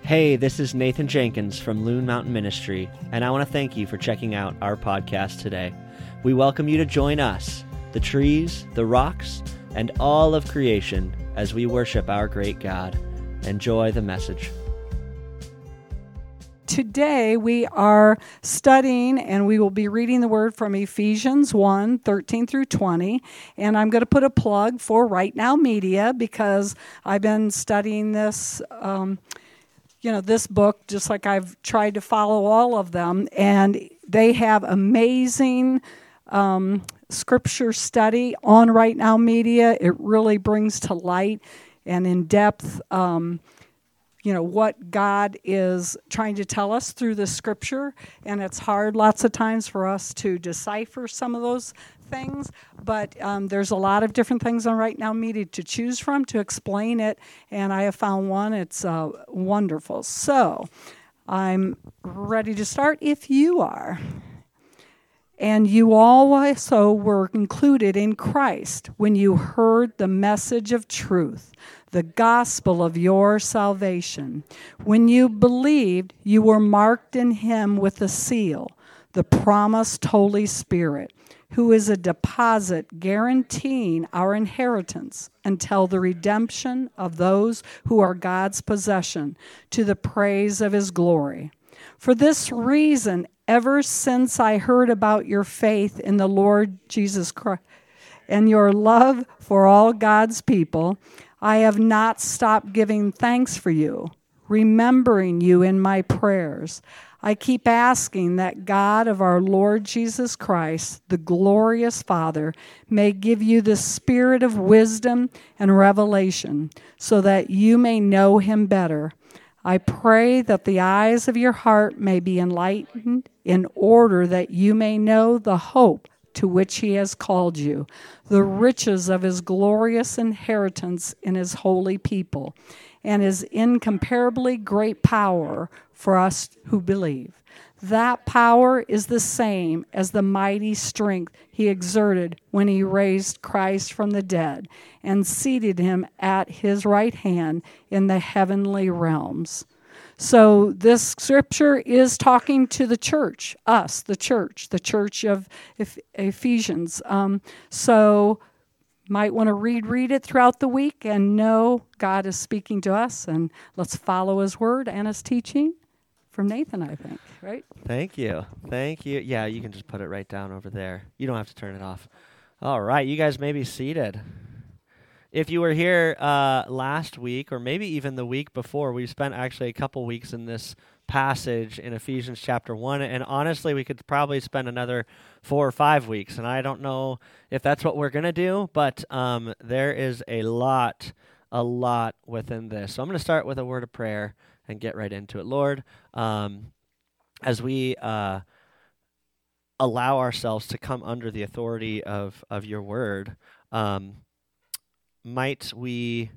Hey, this is Nathan Jenkins from Loon Mountain Ministry, and I want to thank you for checking out our podcast today. We welcome you to join us, the trees, the rocks, and all of creation as we worship our great God. Enjoy the message. Today we are studying and we will be reading the word from Ephesians 1, 13 through 20. And I'm going to put a plug for Right Now Media because I've been studying this this book, just like I've tried to follow all of them, and they have amazing scripture study on Right Now Media. It really brings to light and in depth, what God is trying to tell us through the scripture, and it's hard lots of times for us to decipher some of those things, but there's a lot of different things on Right Now Media to choose from to explain it, and I have found one. It's wonderful. So I'm ready to start if you are. And you also were included in Christ when you heard the message of truth, the gospel of your salvation. When you believed, you were marked in him with a seal, the promised Holy Spirit, who is a deposit guaranteeing our inheritance until the redemption of those who are God's possession, to the praise of his glory. For this reason, ever since I heard about your faith in the Lord Jesus Christ and your love for all God's people, I have not stopped giving thanks for you, remembering you in my prayers. I keep asking that God of our Lord Jesus Christ, the glorious Father, may give you the spirit of wisdom and revelation so that you may know him better. I pray that the eyes of your heart may be enlightened in order that you may know the hope to which he has called you, the riches of his glorious inheritance in his holy people, and his incomparably great power for us who believe. That power is the same as the mighty strength he exerted when he raised Christ from the dead and seated him at his right hand in the heavenly realms. So this scripture is talking to the church, us, the church of Ephesians. So might want to read it throughout the week and know God is speaking to us, and let's follow his word and his teaching from Nathan, I think, right? Thank you. Yeah, you can just put it right down over there. You don't have to turn it off. All right, you guys may be seated. If you were here last week, or maybe even the week before, we spent actually a couple weeks in this passage in Ephesians chapter 1, and honestly, we could probably spend another 4 or 5 weeks, and I don't know if that's what we're going to do, but there is a lot within this. So I'm going to start with a word of prayer and get right into it. Lord, as we allow ourselves to come under the authority of your word, might we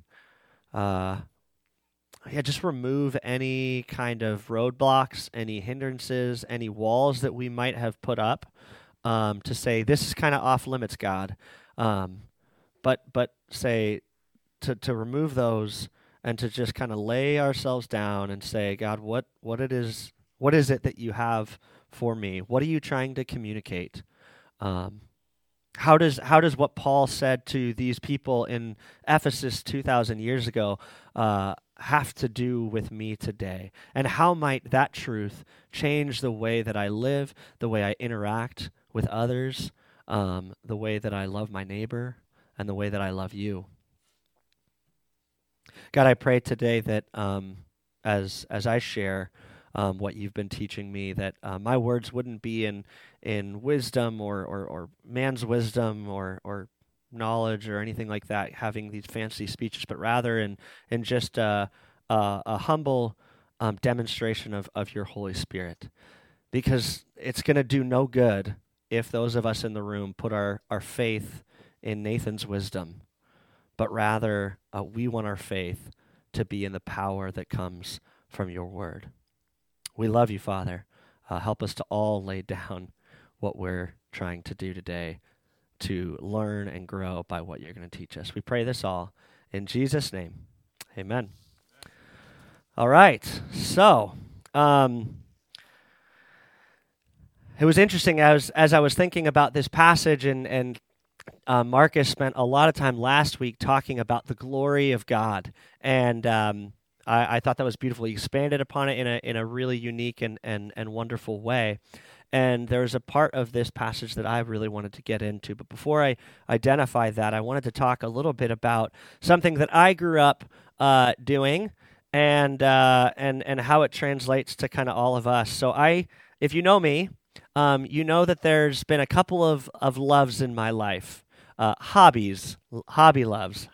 just remove any kind of roadblocks, any hindrances, any walls that we might have put up to say, this is kind of off limits, God. But say, to remove those and to just kind of lay ourselves down and say, God, what is it that you have for me? What are you trying to communicate? How does what Paul said to these people in Ephesus 2,000 years ago have to do with me today? And how might that truth change the way that I live, the way I interact with others, the way that I love my neighbor, and the way that I love you? God, I pray today that as I share what you've been teaching me, that my words wouldn't be in wisdom or man's wisdom or knowledge or anything like that, having these fancy speeches, but rather in just a humble demonstration of your Holy Spirit. Because it's going to do no good if those of us in the room put our faith in Nathan's wisdom, but rather we want our faith to be in the power that comes from your word. We love you, Father. Help us to all lay down what we're trying to do today to learn and grow by what you're going to teach us. We pray this all in Jesus' name. Amen. All right. So, it was interesting as I was thinking about this passage, and Marcus spent a lot of time last week talking about the glory of God, and I thought that was beautiful. He expanded upon it in a really unique and wonderful way. And there's a part of this passage that I really wanted to get into. But before I identify that, I wanted to talk a little bit about something that I grew up doing, and how it translates to kind of all of us. So if you know me, you know that there's been a couple of loves in my life. Hobby loves.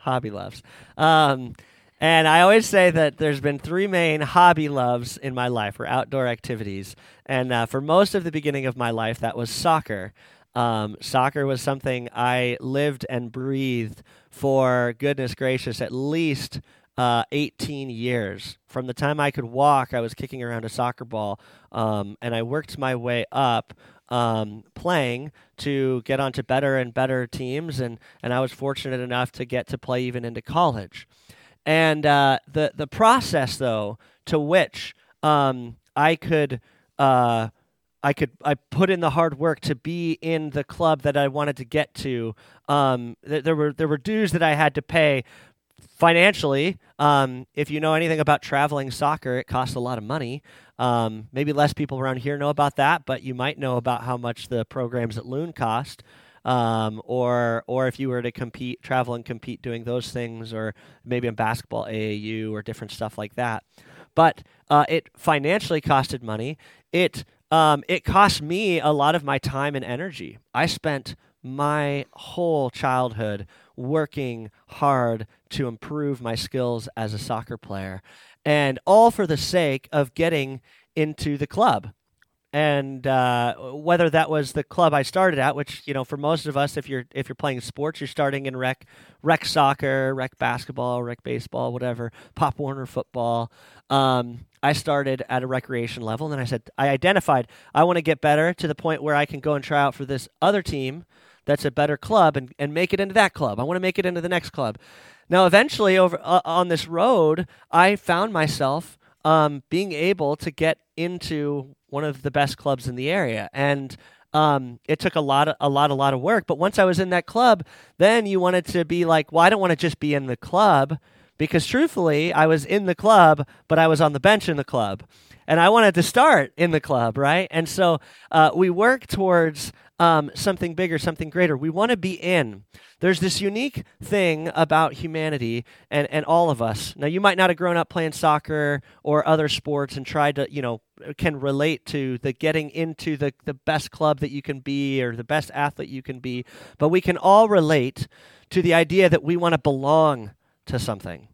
And I always say that there's been three main hobby loves in my life, or outdoor activities. And for most of the beginning of my life, that was soccer. Soccer was something I lived and breathed for, goodness gracious, at least 18 years. From the time I could walk, I was kicking around a soccer ball, and I worked my way up playing to get onto better and better teams, and I was fortunate enough to get to play even into college. And the process, though, to which I put in the hard work to be in the club that I wanted to get to. There were dues that I had to pay financially. If you know anything about traveling soccer, it costs a lot of money. Maybe less people around here know about that, but you might know about how much the programs at Loon cost. Or if you were to travel and compete doing those things, or maybe in basketball, AAU, or different stuff like that. But it financially costed money. It cost me a lot of my time and energy. I spent my whole childhood working hard to improve my skills as a soccer player, and all for the sake of getting into the club. And whether that was the club I started at, which, for most of us, if you're playing sports, you're starting in rec soccer, rec basketball, rec baseball, whatever, Pop Warner football. I started at a recreation level, and then I identified I want to get better to the point where I can go and try out for this other team that's a better club and make it into that club. I want to make it into the next club. Now, eventually, over on this road, I found myself being able to get into one of the best clubs in the area, and it took a lot of work. But once I was in that club, then you wanted to be like, well, I don't want to just be in the club, because truthfully, I was in the club, but I was on the bench in the club, and I wanted to start in the club, right? And so we work towards something bigger, something greater. We want to be in. There's this unique thing about humanity and all of us. Now, you might not have grown up playing soccer or other sports and tried to, can relate to the getting into the best club that you can be, or the best athlete you can be, but we can all relate to the idea that we want to belong to something.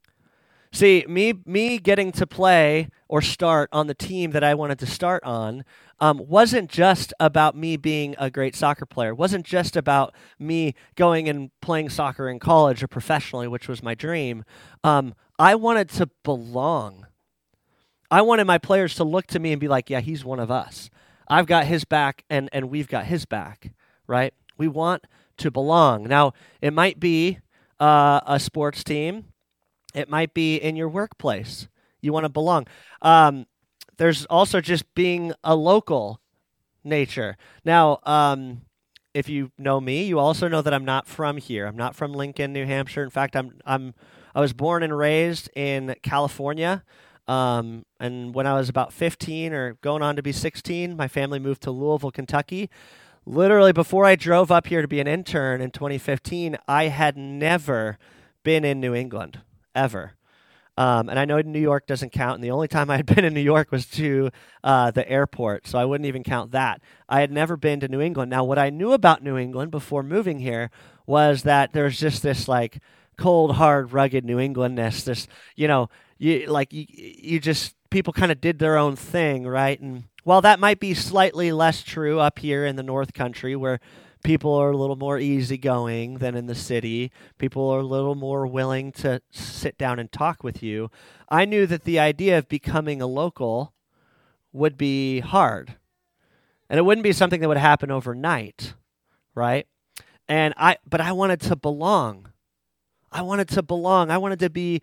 See, me getting to play or start on the team that I wanted to start on wasn't just about me being a great soccer player. It wasn't just about me going and playing soccer in college or professionally, which was my dream. I wanted to belong. I wanted my players to look to me and be like, yeah, he's one of us. I've got his back, and we've got his back, right? We want to belong. Now, it might be a sports team. It might be in your workplace. You want to belong. There's also just being a local nature. Now, if you know me, you also know that I'm not from here. I'm not from Lincoln, New Hampshire. In fact, I was born and raised in California. And when I was about 15 or going on to be 16, my family moved to Louisville, Kentucky. Literally before I drove up here to be an intern in 2015, I had never been in New England, ever. And I know New York doesn't count, and the only time I had been in New York was to the airport, so I wouldn't even count that. I had never been to New England. Now, what I knew about New England before moving here was that there's just this, cold, hard, rugged New Englandness. This, people kind of did their own thing, right? And while that might be slightly less true up here in the North Country, where people are a little more easygoing than in the city, people are a little more willing to sit down and talk with you, I knew that the idea of becoming a local would be hard. And it wouldn't be something that would happen overnight, right? But I wanted to belong. I wanted to belong. I wanted to be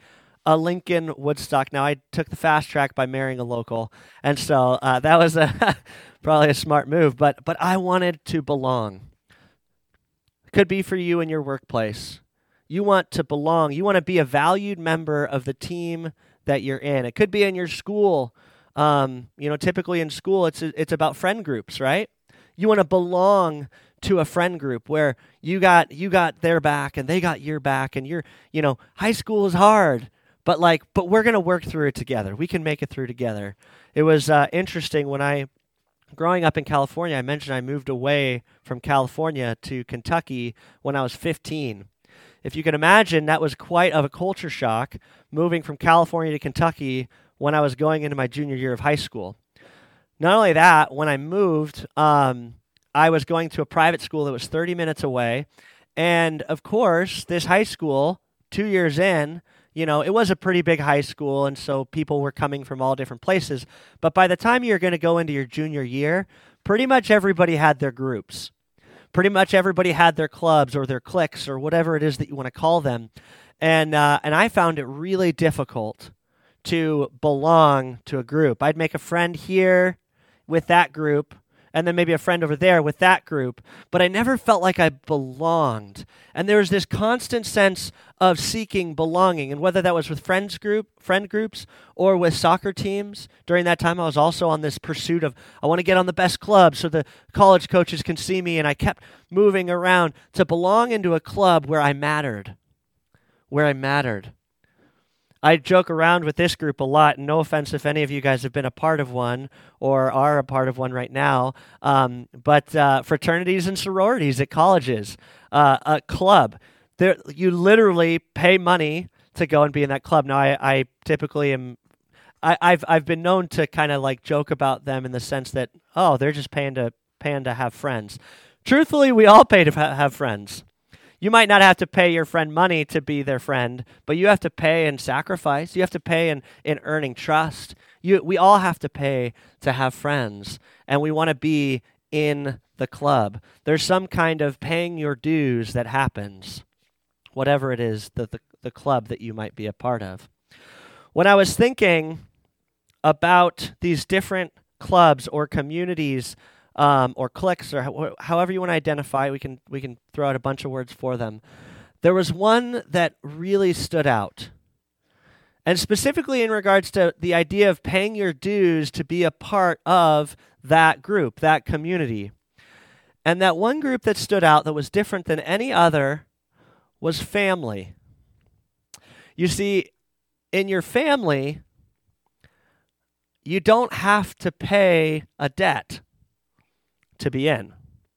a Lincoln Woodstock. Now, I took the fast track by marrying a local, and so that was probably a smart move, but I wanted to belong. Could be for you in your workplace. You want to belong. You want to be a valued member of the team that you're in. It could be in your school. Typically in school, it's about friend groups, right? You want to belong to a friend group where you got their back and they got your back, and high school is hard, but we're going to work through it together. We can make it through together. It was interesting when growing up in California, I mentioned I moved away from California to Kentucky when I was 15. If you can imagine, that was quite of a culture shock, moving from California to Kentucky when I was going into my junior year of high school. Not only that, when I moved, I was going to a private school that was 30 minutes away. And of course, this high school, 2 years in, it was a pretty big high school, and so people were coming from all different places. But by the time you're going to go into your junior year, pretty much everybody had their groups. Pretty much everybody had their clubs or their cliques or whatever it is that you want to call them. And I found it really difficult to belong to a group. I'd make a friend here with that group, and then maybe a friend over there with that group, but I never felt like I belonged. And there was this constant sense of seeking belonging, and whether that was with friend groups, or with soccer teams. During that time, I was also on this pursuit of, I want to get on the best club so the college coaches can see me, and I kept moving around to belong into a club where I mattered. I joke around with this group a lot, and no offense if any of you guys have been a part of one or are a part of one right now, but fraternities and sororities at colleges, a club. You literally pay money to go and be in that club. Now, I typically am. I've been known to kind of like joke about them in the sense that, oh, they're just paying to have friends. Truthfully, we all pay to have friends. You might not have to pay your friend money to be their friend, but you have to pay in sacrifice. You have to pay in earning trust. We all have to pay to have friends, and we want to be in the club. There's some kind of paying your dues that happens, whatever it is, the club that you might be a part of. When I was thinking about these different clubs or communities or cliques, or however you want to identify, we can throw out a bunch of words for them. There was one that really stood out, and specifically in regards to the idea of paying your dues to be a part of that group, that community. And that one group that stood out that was different than any other was family. You see, in your family, you don't have to pay a debt to be in.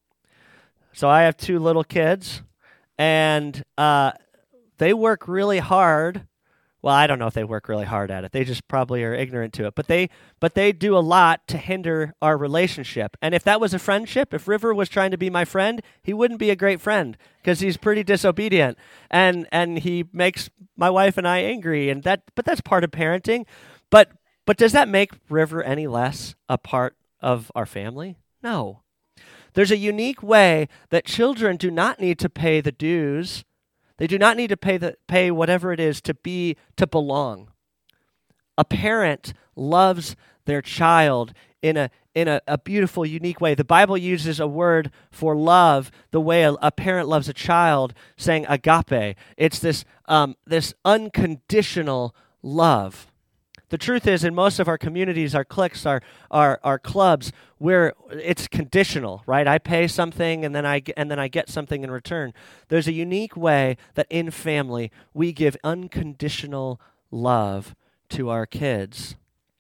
So I have 2 little kids, and they work really hard. Well, I don't know if they work really hard at it. They just probably are ignorant to it. But they do a lot to hinder our relationship. And if that was a friendship, if River was trying to be my friend, he wouldn't be a great friend because he's pretty disobedient, and he makes my wife and I angry. But that's part of parenting. But does that make River any less a part of our family? No. There's a unique way that children do not need to pay the dues. They do not need to pay whatever it is to belong. A parent loves their child in a beautiful, unique way. The Bible uses a word for love the way a parent loves a child, saying agape. It's this unconditional love. The truth is, in most of our communities, our cliques, our clubs, where it's conditional, right? I pay something and then I get something in return. There's a unique way that in family we give unconditional love to our kids.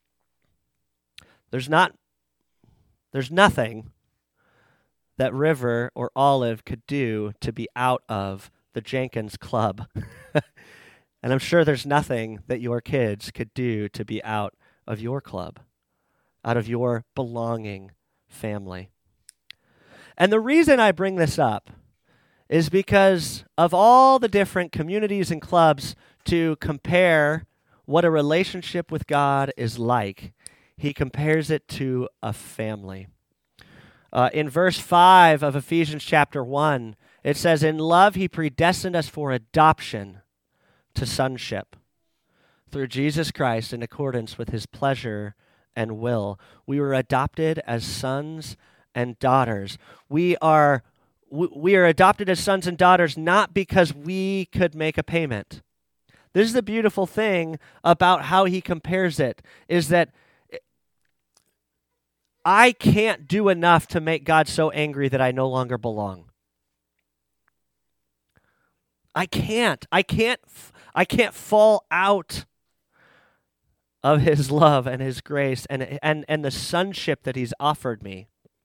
There's nothing that River or Olive could do to be out of the Jenkins Club. And I'm sure there's nothing that your kids could do to be out of your club, out of your belonging family. And the reason I bring this up is because of all the different communities and clubs to compare what a relationship with God is like, he compares it to a family. In verse 5 of Ephesians chapter 1, it says, "In love he predestined us for adoption to sonship through Jesus Christ in accordance with his pleasure and will. We were adopted as sons and daughters. We are adopted as sons and daughters not because we could make a payment. This is the beautiful thing about how he compares it, is that I can't do enough to make God so angry that I no longer belong. I can't fall out of his love and his grace and the sonship that he's offered me.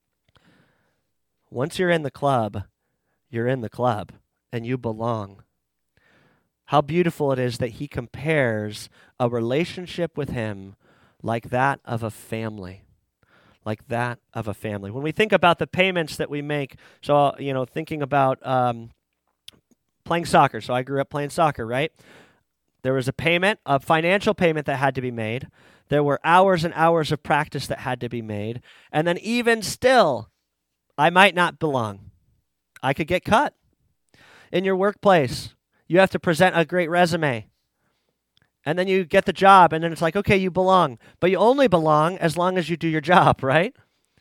Once you're in the club, you're in the club and you belong. How beautiful it is that he compares a relationship with him like that of a family. Like that of a family. When we think about the payments that we make, so, thinking about playing soccer. So I grew up playing soccer, right? There was a financial payment that had to be made. There were hours and hours of practice that had to be made. And then even still, I might not belong. I could get cut. In your workplace, you have to present a great resume. And then you get the job, and then it's like, okay, you belong. But you only belong as long as you do your job, right?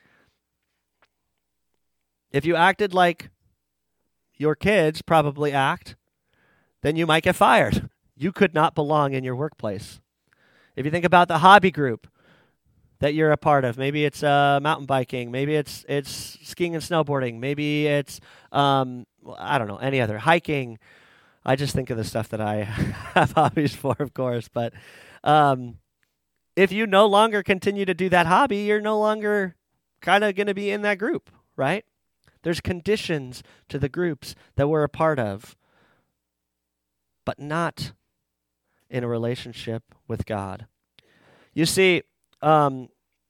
If you acted like your kids probably act, then you might get fired. You could not belong in your workplace. If you think about the hobby group that you're a part of, maybe it's mountain biking, maybe it's skiing and snowboarding, maybe it's, I don't know, any other, hiking. I just think of the stuff that I have hobbies for, of course. But if you no longer continue to do that hobby, you're no longer kind of going to be in that group, right? There's conditions to the groups that we're a part of, but not in a relationship with God. You see, the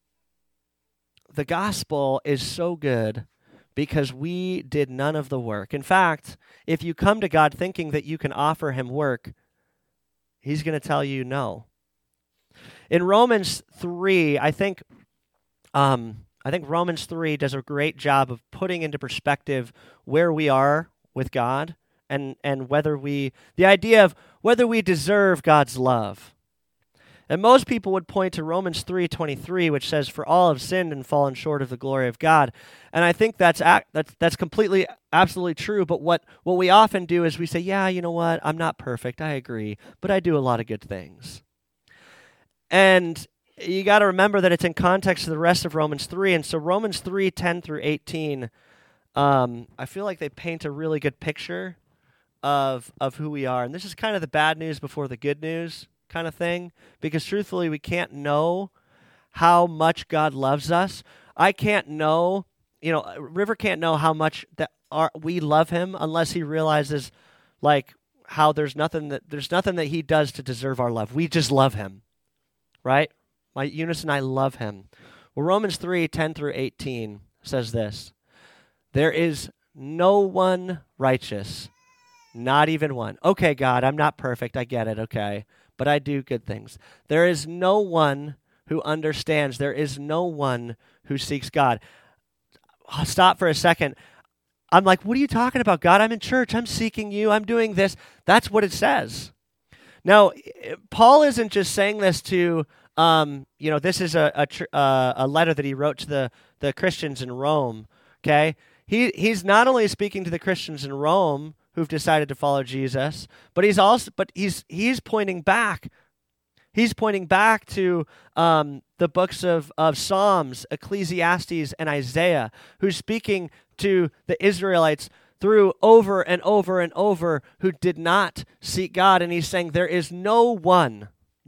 gospel is so good because we did none of the work. In fact, if you come to God thinking that you can offer him work, he's going to tell you no. In Romans 3, I think Romans 3 does a great job of putting into perspective where we are with God and the idea of whether we deserve God's love. And most people would point to Romans 3:23, which says, "For all have sinned and fallen short of the glory of God." And I think that's completely, absolutely true. But what we often do is we say, yeah, you know what? I'm not perfect. I agree. But I do a lot of good things. And you got to remember that it's in context to the rest of Romans 3. And so Romans 3:10 through 18, I feel like they paint a really good picture of who we are. And this is kind of the bad news before the good news kind of thing, because truthfully, we can't know how much God loves us. I can't know, River can't know how much that we love him unless he realizes, like, how there's nothing that he does to deserve our love. We just love him, right? Eunice and I love him. Well, Romans 3:10 through 18 says this: "There is no one righteous, not even one." Okay, God, I'm not perfect. I get it, okay. But I do good things. "There is no one who understands. There is no one who seeks God." I'll stop for a second. I'm like, what are you talking about, God? I'm in church. I'm seeking you. I'm doing this. That's what it says. Now, Paul isn't just saying this to, this is a letter that he wrote to the Christians in Rome, okay? He's not only speaking to the Christians in Rome who've decided to follow Jesus, but he's pointing back. He's pointing back to the books of Psalms, Ecclesiastes, and Isaiah, who's speaking to the Israelites through over and over and over who did not seek God. And he's saying there is no one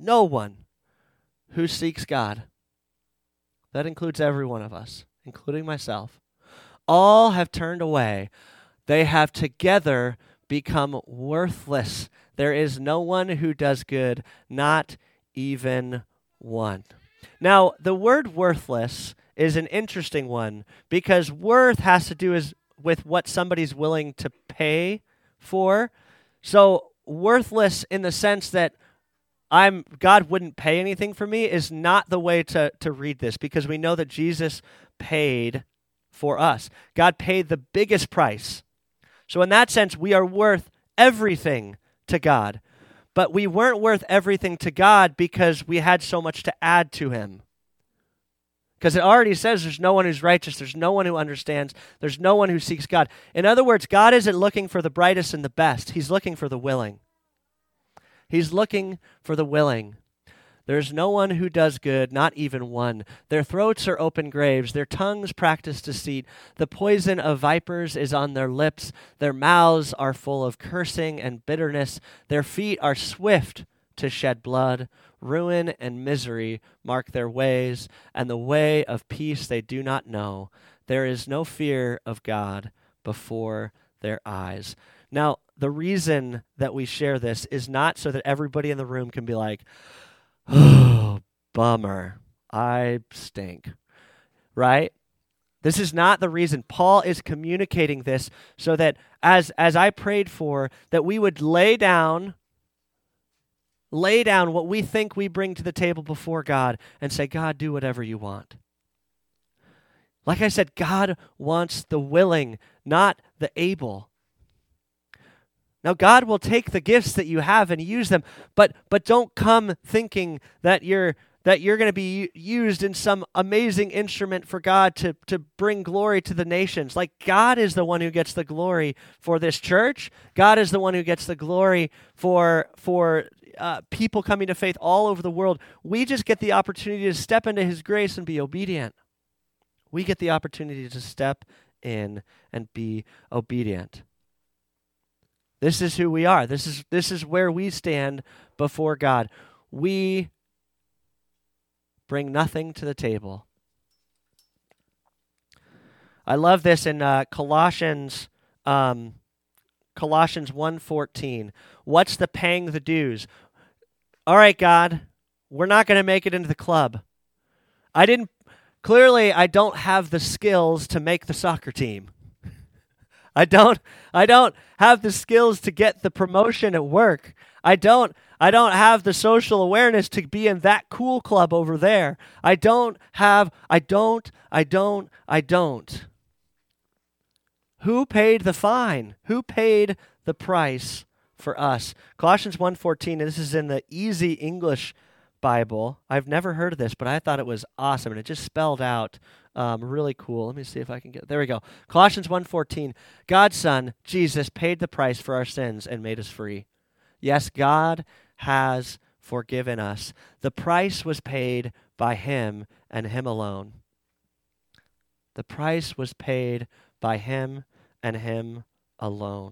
who seeks God. That includes every one of us, including myself. All have turned away. They have together become worthless. There is no one who does good, not even one. Now, the word worthless is an interesting one because worth has to do with what somebody's willing to pay for. So worthless in the sense that God wouldn't pay anything for me is not the way to read this, because we know that Jesus paid for us. God paid the biggest price. So in that sense, we are worth everything to God. but we weren't worth everything to God because we had so much to add to him. Because it already says there's no one who's righteous, there's no one who understands, there's no one who seeks God. In other words, God isn't looking for the brightest and the best. He's looking for the willing. He's looking for the willing. There's no one who does good, not even one. Their throats are open graves. Their tongues practice deceit. The poison of vipers is on their lips. Their mouths are full of cursing and bitterness. Their feet are swift to shed blood. Ruin and misery mark their ways, and the way of peace they do not know. There is no fear of God before their eyes. Now, the reason that we share this is not so that everybody in the room can be like, oh, bummer, I stink, right? This is not the reason. Paul is communicating this so that as I prayed for, that we would lay down what we think we bring to the table before God and say, God, do whatever you want. Like I said, God wants the willing, not the able. Now, God will take the gifts that you have and use them, but don't come thinking that you're going to be used in some amazing instrument for God to bring glory to the nations. Like, God is the one who gets the glory for this church. God is the one who gets the glory for people coming to faith all over the world. We just get the opportunity to step into his grace and be obedient. We get the opportunity to step in and be obedient. This is who we are. This is where we stand before God. We bring nothing to the table. I love this in Colossians 1:14. What's the paying the dues? All right, God, we're not going to make it into the club. I don't have the skills to make the soccer team. I don't have the skills to get the promotion at work. I don't have the social awareness to be in that cool club over there. I don't. Who paid the fine? Who paid the price for us? Colossians 1:14, and this is in the Easy English Bible. I've never heard of this, but I thought it was awesome, and it just spelled out really cool. Let me see if I can get... There we go. Colossians 1:14, God's Son, Jesus, paid the price for our sins and made us free. Yes, God has forgiven us. The price was paid by him and him alone. The price was paid by him and him alone.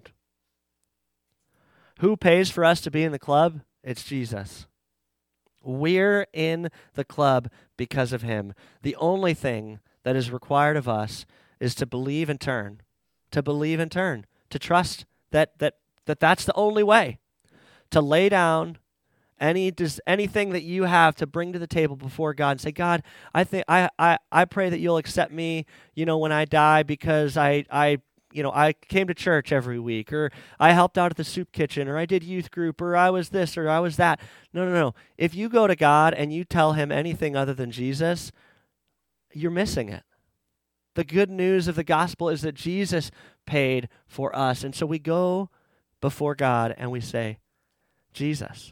Who pays for us to be in the club? It's Jesus. We're in the club because of him. The only thing that is required of us is to believe and turn, to trust that that's the only way, to lay down anything that you have to bring to the table before God and say, God, I pray that you'll accept me, when I die because I came to church every week, or I helped out at the soup kitchen, or I did youth group, or I was this, or I was that. No. If you go to God and you tell him anything other than Jesus, you're missing it. The good news of the gospel is that Jesus paid for us. And so we go before God and we say, Jesus,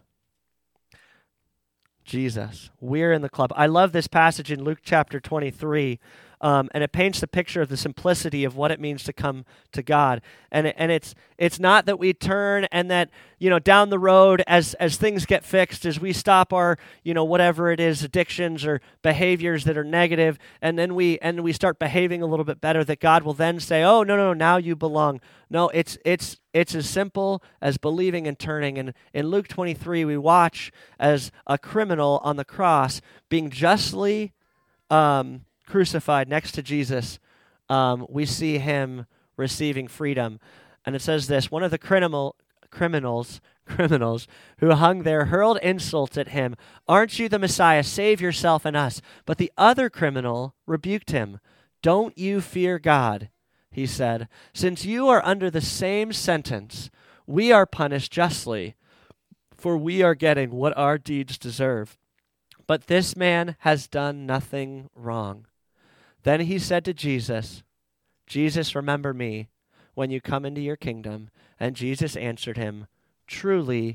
we're in the club. I love this passage in Luke chapter 23. And it paints the picture of the simplicity of what it means to come to God. And it's not that we turn and that, down the road as things get fixed, as we stop our, whatever it is, addictions or behaviors that are negative, and then we start behaving a little bit better, that God will then say, oh, no, now you belong. No, it's as simple as believing and turning. And in Luke 23, we watch as a criminal on the cross being justly crucified next to Jesus, we see him receiving freedom. And it says this, one of the criminals who hung there hurled insults at him. Aren't you the Messiah? Save yourself and us. But the other criminal rebuked him. Don't you fear God, he said. Since you are under the same sentence, we are punished justly, for we are getting what our deeds deserve. But this man has done nothing wrong. Then he said to Jesus, remember me when you come into your kingdom. And Jesus answered him, truly,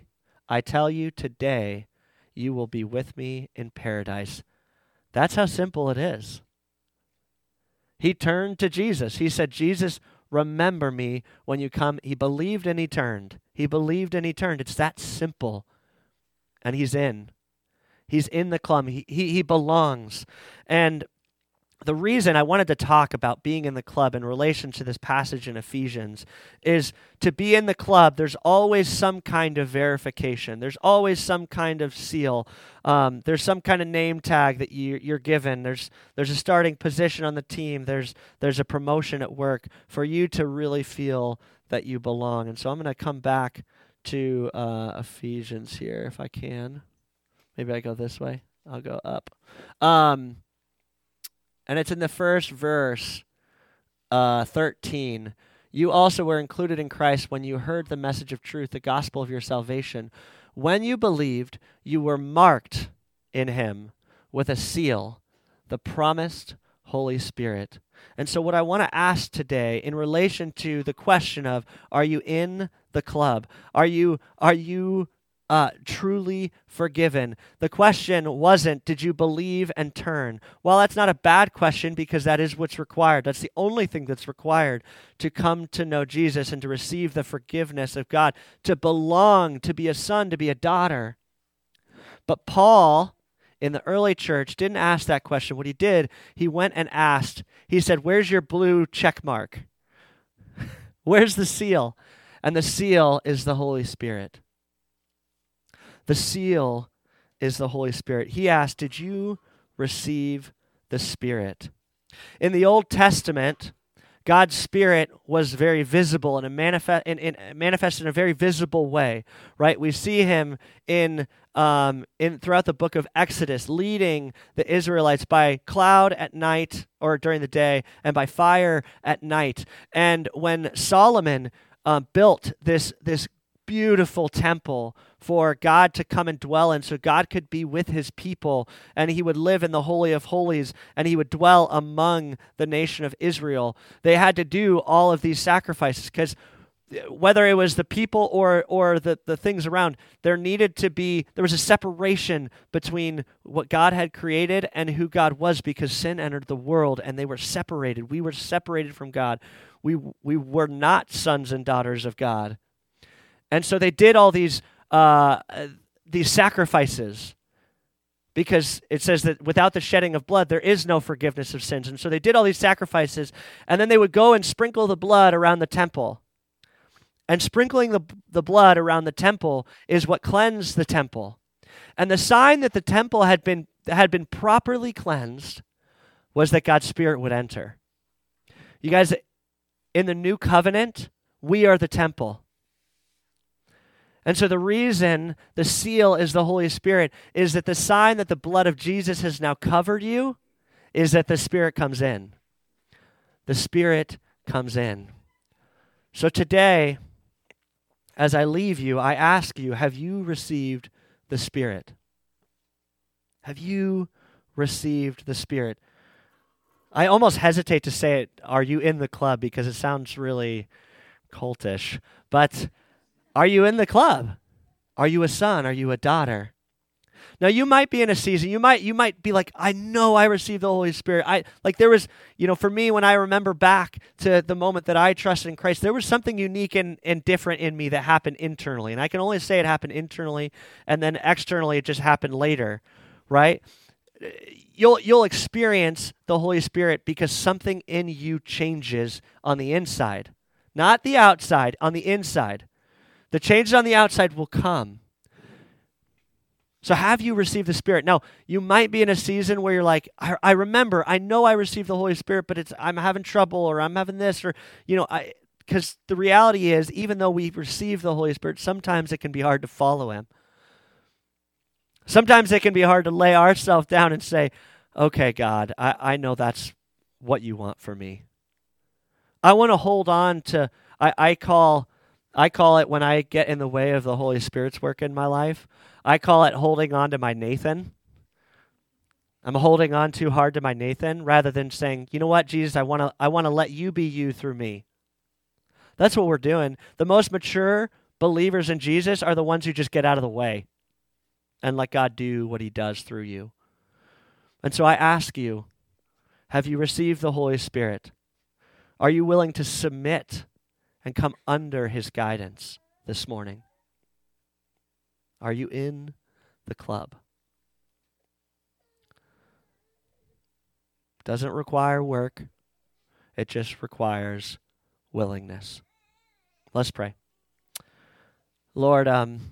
I tell you today, you will be with me in paradise. That's how simple it is. He turned to Jesus. He said, Jesus, remember me when you come. He believed and he turned. He believed and he turned. It's that simple. And he's in. He's in the club. He belongs. And the reason I wanted to talk about being in the club in relation to this passage in Ephesians is to be in the club, there's always some kind of verification. There's always some kind of seal. There's some kind of name tag that you're given. There's a starting position on the team. There's a promotion at work for you to really feel that you belong. And so I'm going to come back to Ephesians here if I can. Maybe I go this way. I'll go up. And it's in the first verse, 13. You also were included in Christ when you heard the message of truth, the gospel of your salvation. When you believed, you were marked in him with a seal, the promised Holy Spirit. And so what I want to ask today in relation to the question of, are you in the club? Are you truly forgiven? The question wasn't, did you believe and turn? Well, that's not a bad question because that is what's required. That's the only thing that's required to come to know Jesus and to receive the forgiveness of God, to belong, to be a son, to be a daughter. But Paul, in the early church, didn't ask that question. What he did, he went and asked, he said, where's your blue check mark? Where's the seal? And the seal is the Holy Spirit. The seal is the Holy Spirit. He asked, did you receive the Spirit? In the Old Testament, God's Spirit was very visible and manifested in a very visible way, right? We see him in throughout the book of Exodus, leading the Israelites by cloud at night or during the day and by fire at night. And when Solomon built this beautiful temple for God to come and dwell in, so God could be with his people, and he would live in the Holy of Holies, and he would dwell among the nation of Israel. They had to do all of these sacrifices because whether it was the people or the things around, there was a separation between what God had created and who God was, because sin entered the world and they were separated. We were separated from God. We were not sons and daughters of God. And so they did all these sacrifices because it says that without the shedding of blood, there is no forgiveness of sins. And so they did all these sacrifices, and then they would go and sprinkle the blood around the temple. And sprinkling the blood around the temple is what cleansed the temple. And the sign that the temple had been properly cleansed was that God's Spirit would enter. You guys, in the new covenant, we are the temple. And so the reason the seal is the Holy Spirit is that the sign that the blood of Jesus has now covered you is that the Spirit comes in. The Spirit comes in. So today, as I leave you, I ask you, have you received the Spirit? Have you received the Spirit? I almost hesitate to say it, are you in the club, because it sounds really cultish. But are you in the club? Are you a son? Are you a daughter? Now, you might be in a season, you might be like, I know I received the Holy Spirit. There was, for me, when I remember back to the moment that I trusted in Christ, there was something unique and different in me that happened internally. And I can only say it happened internally, and then externally it just happened later, right? You'll experience the Holy Spirit because something in you changes on the inside. Not the outside, on the inside. The changes on the outside will come. So have you received the Spirit? Now, you might be in a season where you're like, I remember, I know I received the Holy Spirit, but I'm having trouble, or I'm having this, or, because the reality is, even though we receive the Holy Spirit, sometimes it can be hard to follow him. Sometimes it can be hard to lay ourselves down and say, okay, God, I know that's what you want for me. I want to hold on to, I call it, when I get in the way of the Holy Spirit's work in my life, I call it holding on to my Nathan. I'm holding on too hard to my Nathan rather than saying, you know what, Jesus, I want to let you be you through me. That's what we're doing. The most mature believers in Jesus are the ones who just get out of the way and let God do what he does through you. And so I ask you, have you received the Holy Spirit? Are you willing to submit and come under his guidance this morning? Are you in the club? Doesn't require work. It just requires willingness. Let's pray. Lord,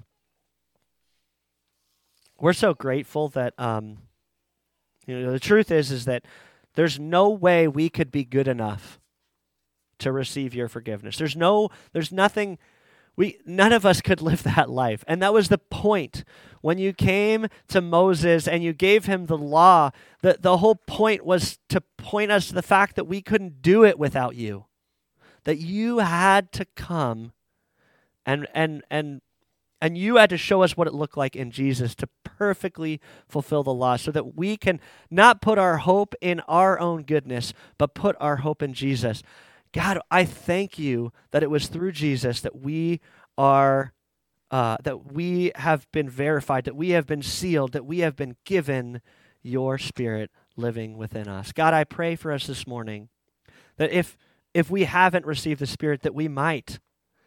we're so grateful that the truth is that there's no way we could be good enough to receive your forgiveness. There's nothing. None of us could live that life. And that was the point. When you came to Moses and you gave him the law, the whole point was to point us to the fact that we couldn't do it without you. That you had to come and you had to show us what it looked like in Jesus to perfectly fulfill the law so that we can not put our hope in our own goodness, but put our hope in Jesus. God, I thank you that it was through Jesus that we are, that we have been verified, that we have been sealed, that we have been given your Spirit living within us. God, I pray for us this morning that if we haven't received the Spirit, that we might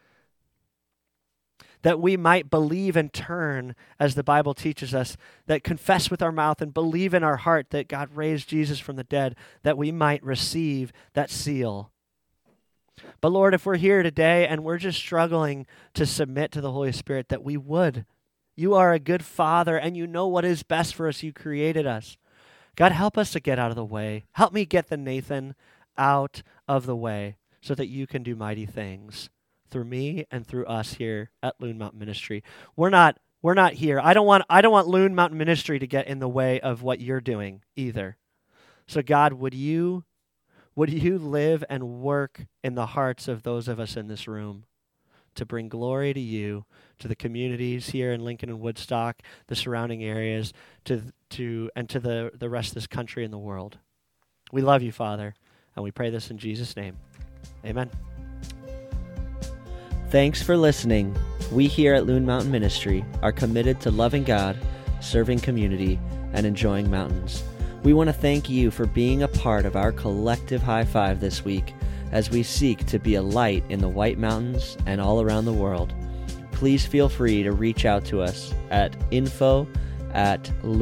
believe and turn, as the Bible teaches us, that confess with our mouth and believe in our heart that God raised Jesus from the dead, that we might receive that seal. But Lord, if we're here today and we're just struggling to submit to the Holy Spirit, that we would. You are a good Father and you know what is best for us. You created us. God, help us to get out of the way. Help me get the Nathan out of the way so that you can do mighty things through me and through us here at Loon Mountain Ministry. We're not here. I don't want Loon Mountain Ministry to get in the way of what you're doing either. So God, would you live and work in the hearts of those of us in this room to bring glory to you, to the communities here in Lincoln and Woodstock, the surrounding areas, to the rest of this country and the world. We love you, Father, and we pray this in Jesus' name. Amen. Thanks for listening. We here at Loon Mountain Ministry are committed to loving God, serving community, and enjoying mountains. We want to thank you for being a part of our collective high five this week as we seek to be a light in the White Mountains and all around the world. Please feel free to reach out to us at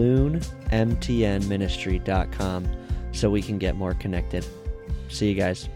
info@loonmtnministry.com so we can get more connected. See you guys.